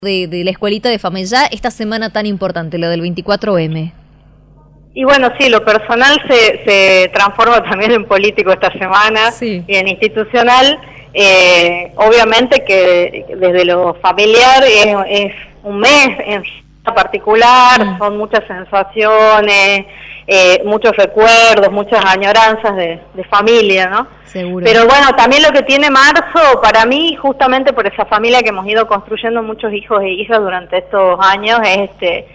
de la escuelita de Famellá esta semana tan importante, la del 24M? Y bueno, sí, lo personal se transforma también en político esta semana, sí, y en institucional. Obviamente que desde lo familiar es un mes en particular, son muchas sensaciones, muchos recuerdos, muchas añoranzas de familia, ¿no? Seguro. Pero bueno, también lo que tiene marzo, para mí, justamente por esa familia que hemos ido construyendo muchos hijos e hijas durante estos años, es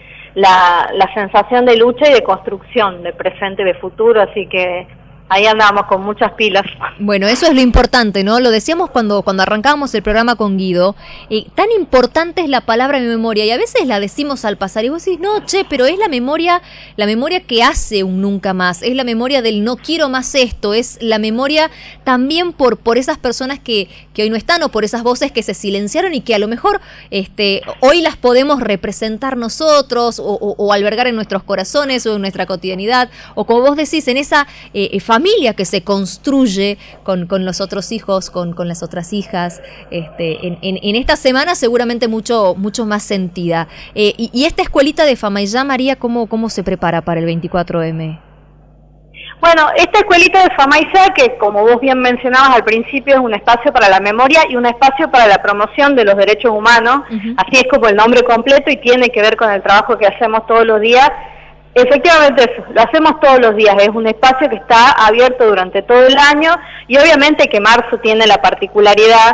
la sensación de lucha y de construcción, de presente y de futuro, así que ahí andamos con muchas pilas. Bueno, eso es lo importante, ¿no? Lo decíamos cuando arrancábamos el programa con Guido. Tan importante es la palabra memoria, y a veces la decimos al pasar, y vos decís, no, pero es la memoria que hace un nunca más, es la memoria del no quiero más esto, es la memoria también por esas personas que hoy no están, o por esas voces que se silenciaron y que a lo mejor hoy las podemos representar nosotros, o albergar en nuestros corazones, o en nuestra cotidianidad, o como vos decís, en esa familia que se construye con los otros hijos, con las otras hijas, en esta semana seguramente mucho más sentida. Y esta escuelita de Famellá, María, ¿cómo se prepara para el 24M? Bueno, esta escuelita de Famellá, que como vos bien mencionabas al principio, es un espacio para la memoria y un espacio para la promoción de los derechos humanos, así es como el nombre completo, y tiene que ver con el trabajo que hacemos todos los días. Efectivamente eso, lo hacemos todos los días, es un espacio que está abierto durante todo el año, y obviamente que marzo tiene la particularidad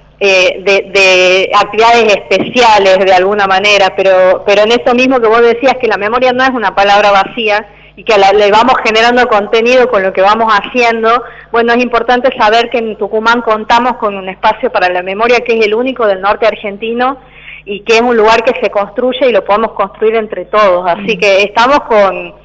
de actividades especiales de alguna manera, pero en eso mismo que vos decías, que la memoria no es una palabra vacía y que le vamos generando contenido con lo que vamos haciendo. Bueno, es importante saber que en Tucumán contamos con un espacio para la memoria que es el único del norte argentino, y que es un lugar que se construye y lo podemos construir entre todos. Así que estamos con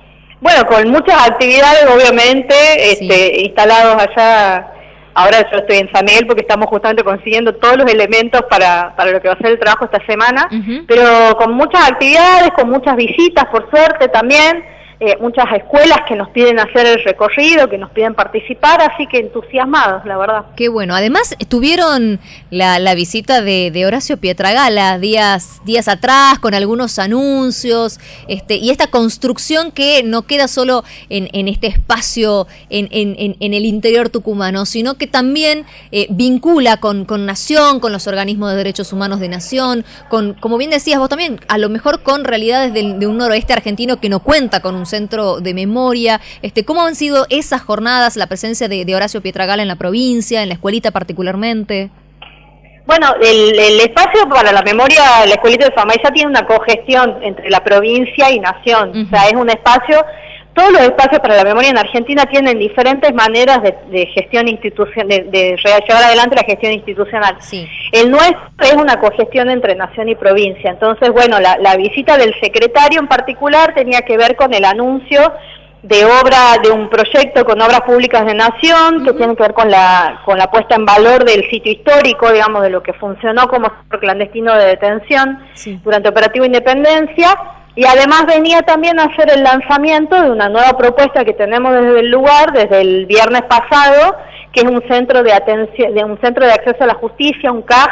muchas actividades, obviamente, instalados allá. Ahora yo estoy en San Miguel porque estamos justamente consiguiendo todos los elementos para lo que va a ser el trabajo esta semana, pero con muchas actividades, con muchas visitas, por suerte también, muchas escuelas que nos piden hacer el recorrido, que nos piden participar, así que entusiasmados, la verdad. Qué bueno. Además, tuvieron la visita de Horacio Pietragala días atrás, con algunos anuncios, y esta construcción que no queda solo en este espacio en el interior tucumano, sino que también vincula con Nación, con los organismos de derechos humanos de Nación, como bien decías vos también, a lo mejor con realidades de un noroeste argentino que no cuenta con un centro de memoria. ¿Cómo han sido esas jornadas, la presencia de Horacio Pietragala en la provincia, en la escuelita particularmente? Bueno, el espacio para la memoria, la escuelita de Famellá tiene una cogestión entre la provincia y Nación. O sea, es un espacio, todos los espacios para la memoria en Argentina tienen diferentes maneras de gestión institucional, de llevar adelante la gestión institucional. Sí. El nuestro es una cogestión entre Nación y provincia. Entonces, bueno, la visita del secretario en particular tenía que ver con el anuncio de un proyecto con obras públicas de Nación, que tiene que ver con la puesta en valor del sitio histórico, digamos, de lo que funcionó como centro clandestino de detención durante Operativo Independencia. Y además venía también a hacer el lanzamiento de una nueva propuesta que tenemos desde el lugar, desde el viernes pasado, que es un centro de acceso a la justicia, un CAJ,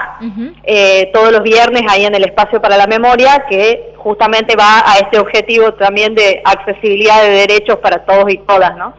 todos los viernes ahí en el espacio para la memoria, que justamente va a este objetivo también de accesibilidad de derechos para todos y todas, ¿no?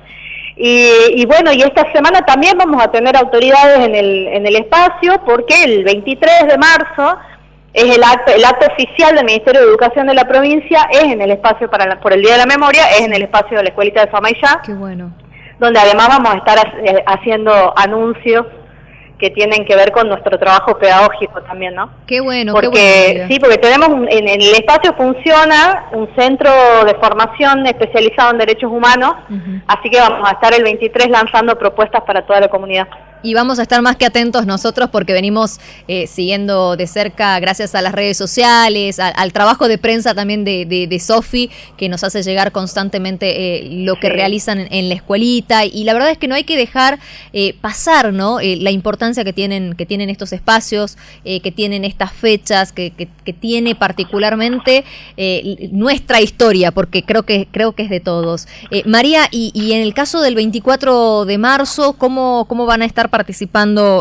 Y bueno, y esta semana también vamos a tener autoridades en el espacio, porque el 23 de marzo es el acto oficial del Ministerio de Educación de la provincia, es en el espacio por el Día de la Memoria, es en el espacio de la escuelita de Famellá. Qué bueno. Donde además vamos a estar haciendo anuncios que tienen que ver con nuestro trabajo pedagógico también, ¿no? Qué bueno, porque, qué bueno. Sí, porque tenemos, en el espacio funciona un centro de formación especializado en derechos humanos, así que vamos a estar el 23 lanzando propuestas para toda la comunidad. Y vamos a estar más que atentos nosotros porque venimos siguiendo de cerca, gracias a las redes sociales, al trabajo de prensa también de Sofi, que nos hace llegar constantemente lo que realizan en la escuelita. Y la verdad es que no hay que dejar pasar, ¿no? La importancia que tienen estos espacios, que tienen estas fechas, que tiene particularmente nuestra historia, porque creo que es de todos. María, y en el caso del 24 de marzo, ¿cómo van a estar estar participando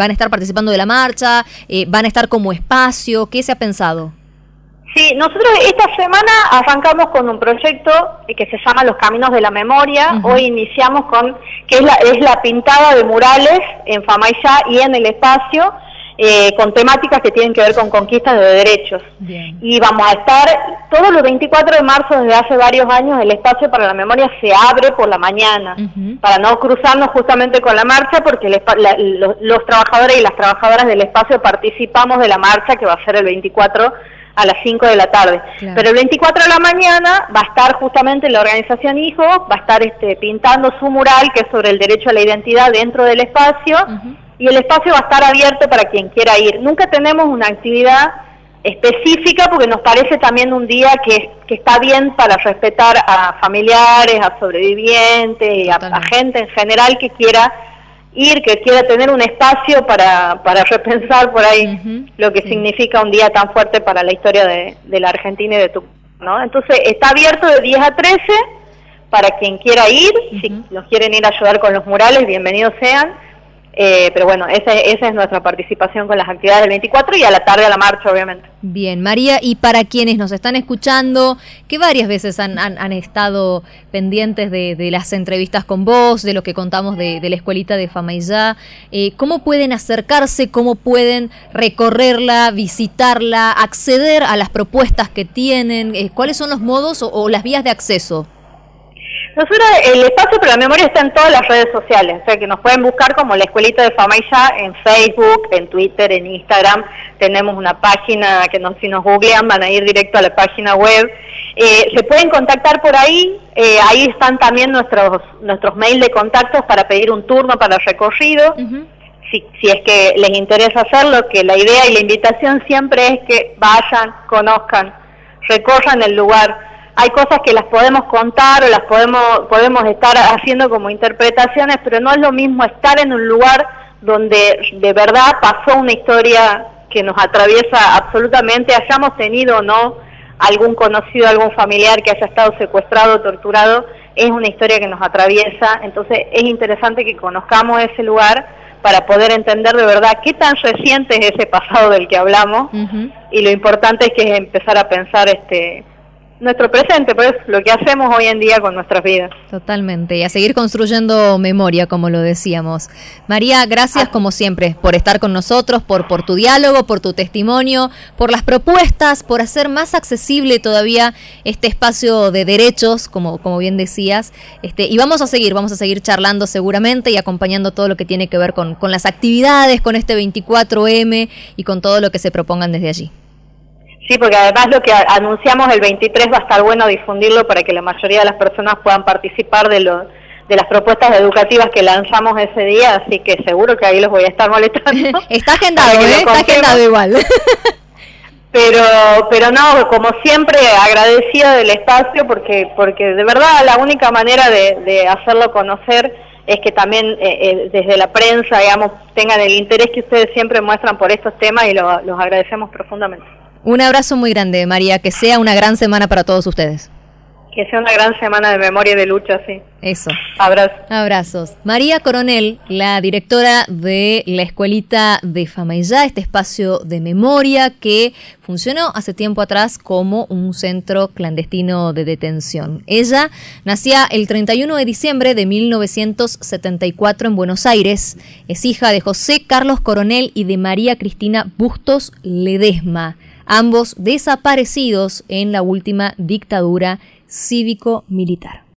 de la marcha, van a estar como espacio, ¿qué se ha pensado? Sí, nosotros esta semana arrancamos con un proyecto que se llama Los Caminos de la Memoria. Hoy iniciamos que es la pintada de murales en Famaillá y en el espacio, con temáticas que tienen que ver con conquistas de derechos. Bien. Y vamos a estar todos los 24 de marzo desde hace varios años. El espacio para la memoria se abre por la mañana, para no cruzarnos justamente con la marcha, porque los trabajadores y las trabajadoras del espacio participamos de la marcha, que va a ser el 24 a las 5 de la tarde. Claro. Pero el 24 de la mañana va a estar justamente la organización Hijo, va a estar pintando su mural, que es sobre el derecho a la identidad dentro del espacio, y el espacio va a estar abierto para quien quiera ir. Nunca tenemos una actividad específica, porque nos parece también un día que está bien para respetar a familiares, a sobrevivientes, y a gente en general que quiera ir, que quiera tener un espacio para repensar por ahí lo que significa un día tan fuerte para la historia de la Argentina y de Tucumán, ¿no? Entonces está abierto de 10 a 13 para quien quiera ir. Si nos quieren ir a ayudar con los murales, bienvenidos sean. Pero bueno, esa es nuestra participación con las actividades del 24 y a la tarde a la marcha, obviamente. Bien, María, y para quienes nos están escuchando, que varias veces han estado pendientes de las entrevistas con vos, de lo que contamos de la escuelita de Famaillá, ¿cómo pueden acercarse, cómo pueden recorrerla, visitarla, acceder a las propuestas que tienen? ¿Cuáles son los modos o las vías de acceso? Nosotros, el espacio para la memoria está en todas las redes sociales, o sea que nos pueden buscar como la Escuelita de Famaillá en Facebook, en Twitter, en Instagram. Tenemos una página que si nos googlean van a ir directo a la página web. Se pueden contactar por ahí, ahí están también nuestros mails de contactos para pedir un turno para el recorrido. Si es que les interesa hacerlo, que la idea y la invitación siempre es que vayan, conozcan, recorran el lugar. Hay cosas que las podemos contar o las podemos estar haciendo como interpretaciones, pero no es lo mismo estar en un lugar donde de verdad pasó una historia que nos atraviesa absolutamente, hayamos tenido o no algún conocido, algún familiar que haya estado secuestrado o torturado, es una historia que nos atraviesa. Entonces es interesante que conozcamos ese lugar para poder entender de verdad qué tan reciente es ese pasado del que hablamos, y lo importante es que es empezar a pensar nuestro presente, pues lo que hacemos hoy en día con nuestras vidas. Totalmente, y a seguir construyendo memoria, como lo decíamos. María, gracias como siempre por estar con nosotros, por tu diálogo, por tu testimonio, por las propuestas, por hacer más accesible todavía este espacio de derechos, como bien decías, y vamos a seguir charlando seguramente y acompañando todo lo que tiene que ver con las actividades, con este 24M y con todo lo que se propongan desde allí. Sí, porque además lo que anunciamos el 23 va a estar bueno difundirlo para que la mayoría de las personas puedan participar de las propuestas educativas que lanzamos ese día, así que seguro que ahí los voy a estar molestando. Está agendado, está agendado igual. Pero no, como siempre, agradecida del espacio, porque de verdad la única manera de hacerlo conocer es que también desde la prensa, digamos, tengan el interés que ustedes siempre muestran por estos temas, y los agradecemos profundamente. Un abrazo muy grande, María, que sea una gran semana para todos ustedes. Que sea una gran semana de memoria y de lucha, sí. Eso. Abrazos. María Coronel, la directora de la Escuelita de Famaillá, este espacio de memoria que funcionó hace tiempo atrás como un centro clandestino de detención. Ella nacía el 31 de diciembre de 1974 en Buenos Aires. Es hija de José Carlos Coronel y de María Cristina Bustos Ledesma, ambos desaparecidos en la última dictadura cívico-militar.